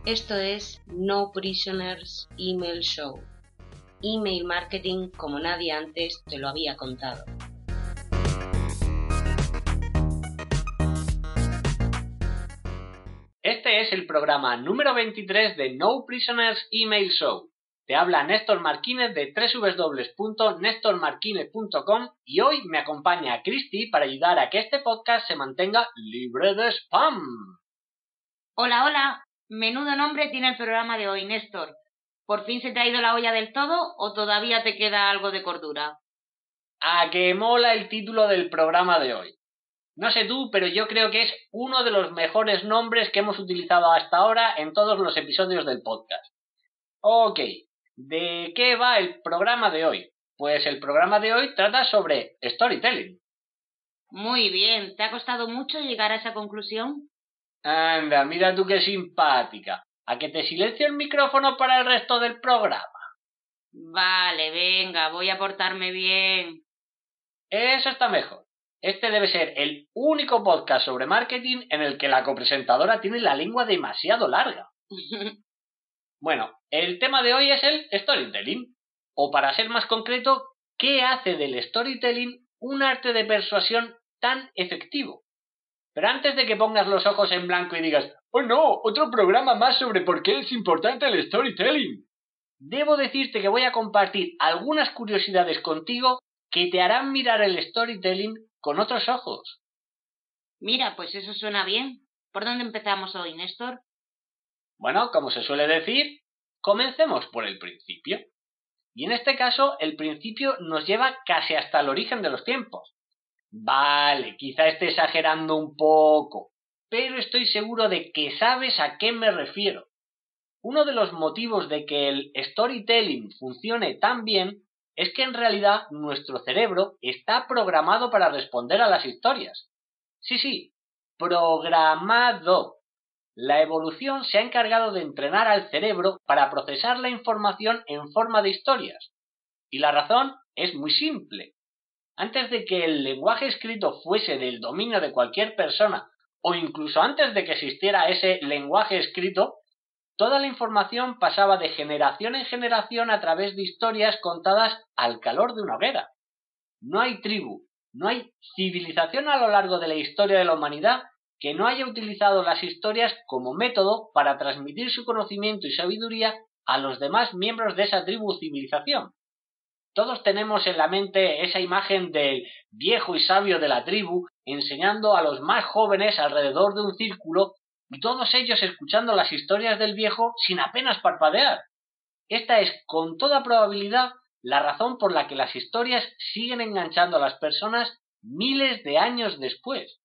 Esto es No Prisoners Email Show. Email marketing como nadie antes te lo había contado. Este es el programa número 23 de No Prisoners Email Show. Te habla Néstor Marquínez de www.nestormarquinez.com y hoy me acompaña Cristi para ayudar a que este podcast se mantenga libre de spam. Hola, hola. Menudo nombre tiene el programa de hoy, Néstor. ¿Por fin se te ha ido la olla del todo o todavía te queda algo de cordura? A que mola el título del programa de hoy. No sé tú, pero yo creo que es uno de los mejores nombres que hemos utilizado hasta ahora en todos los episodios del podcast. Ok, ¿de qué va el programa de hoy? Pues el programa de hoy trata sobre storytelling. Muy bien. ¿Te ha costado mucho llegar a esa conclusión? Anda, mira tú qué simpática. ¿A que te silencio el micrófono para el resto del programa? Vale, venga, voy a portarme bien. Eso está mejor. Este debe ser el único podcast sobre marketing en el que la copresentadora tiene la lengua demasiado larga. Bueno, el tema de hoy es el storytelling. O para ser más concreto, ¿qué hace del storytelling un arte de persuasión tan efectivo? Pero antes de que pongas los ojos en blanco y digas, ¡oh no! Otro programa más sobre por qué es importante el storytelling. Debo decirte que voy a compartir algunas curiosidades contigo que te harán mirar el storytelling con otros ojos. Mira, pues eso suena bien. ¿Por dónde empezamos hoy, Néstor? Bueno, como se suele decir, comencemos por el principio. Y en este caso, el principio nos lleva casi hasta el origen de los tiempos. Vale, quizá esté exagerando un poco, pero estoy seguro de que sabes a qué me refiero. Uno de los motivos de que el storytelling funcione tan bien es que en realidad nuestro cerebro está programado para responder a las historias. Sí, programado. La evolución se ha encargado de entrenar al cerebro para procesar la información en forma de historias. Y la razón es muy simple. Antes de que el lenguaje escrito fuese del dominio de cualquier persona, o incluso antes de que existiera ese lenguaje escrito, toda la información pasaba de generación en generación a través de historias contadas al calor de una hoguera. No hay tribu, no hay civilización a lo largo de la historia de la humanidad que no haya utilizado las historias como método para transmitir su conocimiento y sabiduría a los demás miembros de esa tribu o civilización. Todos tenemos en la mente esa imagen del viejo y sabio de la tribu enseñando a los más jóvenes alrededor de un círculo y todos ellos escuchando las historias del viejo sin apenas parpadear. Esta es, con toda probabilidad, la razón por la que las historias siguen enganchando a las personas miles de años después.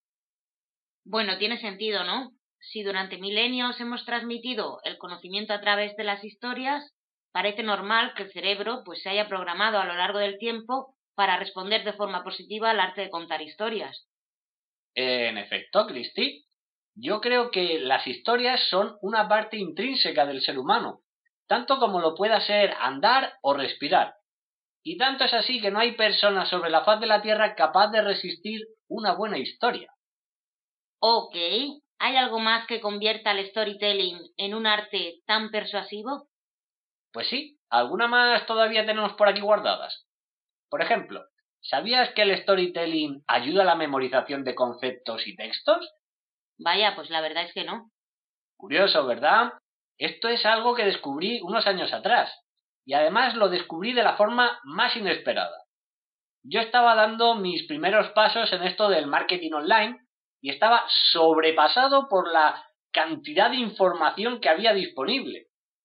Bueno, tiene sentido, ¿no? Si durante milenios hemos transmitido el conocimiento a través de las historias, parece normal que el cerebro se haya programado a lo largo del tiempo para responder de forma positiva al arte de contar historias. En efecto, Cristi, yo creo que las historias son una parte intrínseca del ser humano, tanto como lo pueda ser andar o respirar. Y tanto es así que no hay persona sobre la faz de la Tierra capaz de resistir una buena historia. Ok, ¿hay algo más que convierta el storytelling en un arte tan persuasivo? Pues sí, alguna más todavía tenemos por aquí guardadas. Por ejemplo, ¿sabías que el storytelling ayuda a la memorización de conceptos y textos? Vaya, pues la verdad es que no. Curioso, ¿verdad? Esto es algo que descubrí unos años atrás, y además lo descubrí de la forma más inesperada. Yo estaba dando mis primeros pasos en esto del marketing online y estaba sobrepasado por la cantidad de información que había disponible.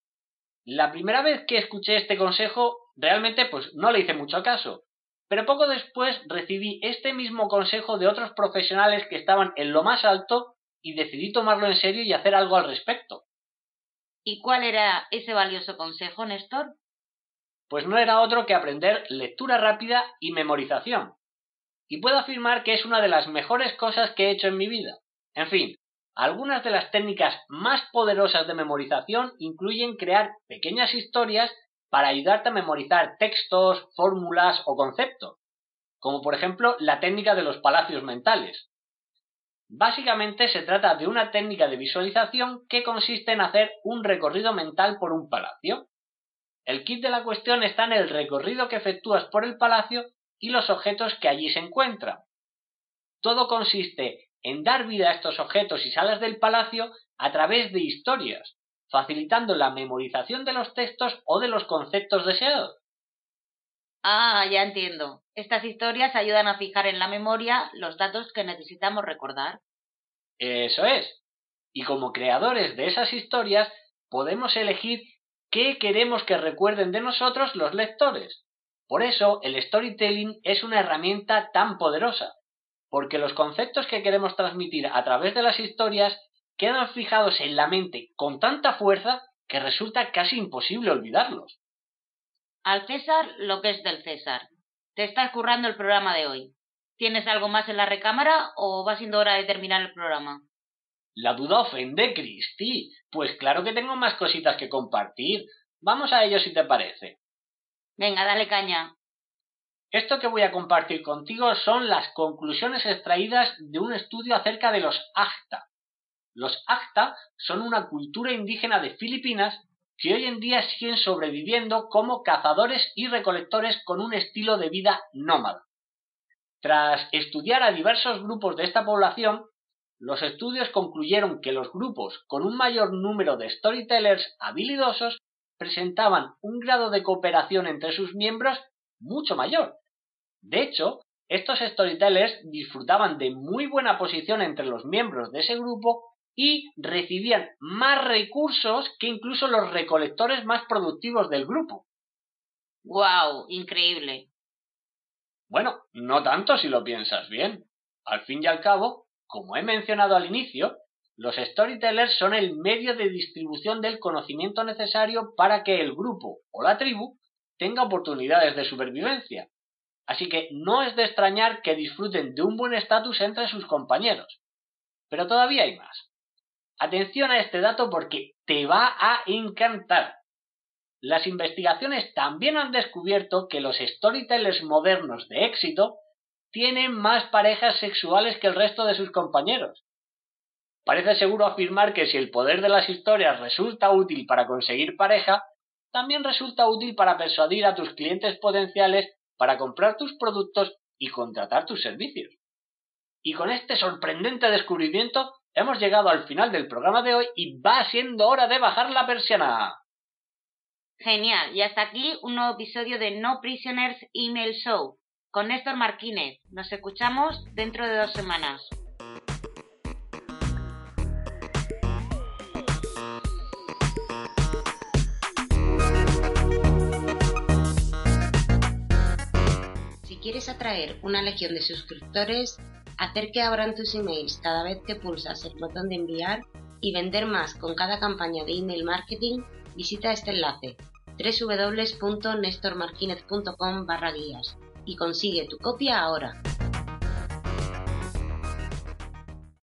La primera vez que escuché este consejo, realmente no le hice mucho caso, pero poco después recibí este mismo consejo de otros profesionales que estaban en lo más alto y decidí tomarlo en serio y hacer algo al respecto. ¿Y cuál era ese valioso consejo, Néstor? Pues no era otro que aprender lectura rápida y memorización. Y puedo afirmar que es una de las mejores cosas que he hecho en mi vida. En fin, algunas de las técnicas más poderosas de memorización incluyen crear pequeñas historias para ayudarte a memorizar textos, fórmulas o conceptos, como por ejemplo la técnica de los palacios mentales. Básicamente se trata de una técnica de visualización que consiste en hacer un recorrido mental por un palacio. El kit de la cuestión está en el recorrido que efectúas por el palacio y los objetos que allí se encuentran. Todo consiste en dar vida a estos objetos y salas del palacio a través de historias, facilitando la memorización de los textos o de los conceptos deseados. Ah, ya entiendo. Estas historias ayudan a fijar en la memoria los datos que necesitamos recordar. Eso es. Y como creadores de esas historias, podemos elegir qué queremos que recuerden de nosotros los lectores. Por eso, el storytelling es una herramienta tan poderosa, porque los conceptos que queremos transmitir a través de las historias quedan fijados en la mente con tanta fuerza que resulta casi imposible olvidarlos. Al César lo que es del César. Te está currando el programa de hoy. ¿Tienes algo más en la recámara o va siendo hora de terminar el programa? La duda ofende, Cristi. Pues claro que tengo más cositas que compartir. Vamos a ello si te parece. Venga, dale caña. Esto que voy a compartir contigo son las conclusiones extraídas de un estudio acerca de los Akta. Los Akta son una cultura indígena de Filipinas que hoy en día siguen sobreviviendo como cazadores y recolectores con un estilo de vida nómada. Tras estudiar a diversos grupos de esta población, los estudios concluyeron que los grupos con un mayor número de storytellers habilidosos presentaban un grado de cooperación entre sus miembros mucho mayor. De hecho, estos storytellers disfrutaban de muy buena posición entre los miembros de ese grupo y recibían más recursos que incluso los recolectores más productivos del grupo. ¡Guau! Increíble. Bueno, no tanto si lo piensas bien. Al fin y al cabo, como he mencionado al inicio, los storytellers son el medio de distribución del conocimiento necesario para que el grupo o la tribu tenga oportunidades de supervivencia. Así que no es de extrañar que disfruten de un buen estatus entre sus compañeros. Pero todavía hay más. Atención a este dato porque te va a encantar. Las investigaciones también han descubierto que los storytellers modernos de éxito tienen más parejas sexuales que el resto de sus compañeros. Parece seguro afirmar que si el poder de las historias resulta útil para conseguir pareja, también resulta útil para persuadir a tus clientes potenciales para comprar tus productos y contratar tus servicios. Y con este sorprendente descubrimiento hemos llegado al final del programa de hoy y va siendo hora de bajar la persiana. Genial, y hasta aquí un nuevo episodio de No Prisoners Email Show con Néstor Marquínez. Nos escuchamos dentro de 2 semanas. Si quieres atraer una legión de suscriptores, hacer que abran tus emails cada vez que pulsas el botón de enviar y vender más con cada campaña de email marketing, visita este enlace www.nestormarquinez.com/guías y consigue tu copia ahora.